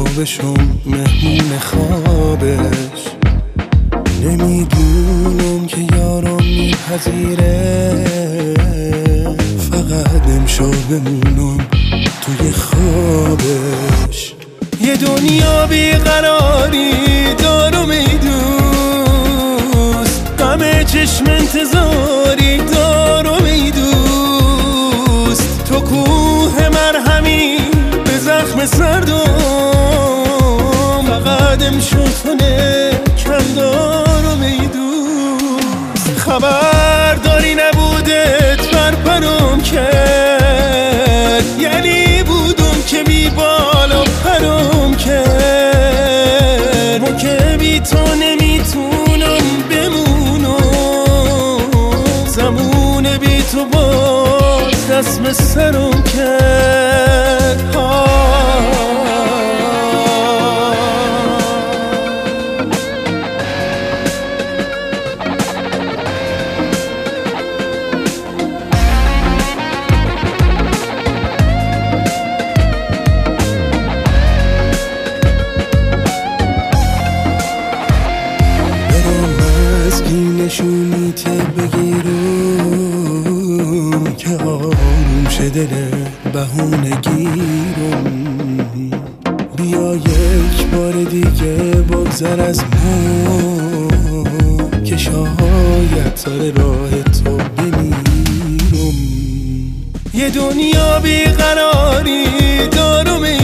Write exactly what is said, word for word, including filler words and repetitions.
بشم مهمون خوابش. نمیدونم که یارم میپذیره، فقط امشب بمونم توی خوابش. یه دنیا بیقراری دارم ای دوست، غم چشم انتظاری دارم ای دوست. تو کوه مرهمی به زخم سردم، فقط امشب تو نکم دارم ای دوست. خبرداری نبودت بر پرم کرد، یعنی بودم که بی بالا پرم کرد. ما که بی تو نمیتونم بمونم، زمون بی تو باز دست به سرم کرد. نشونیت بگیرم که آروم شه دل بهونه گیرم. بیا یک بار دیگه بگذر از ما، که شاید سر راه تو بمیرم. یه دنیا بیقراری دارم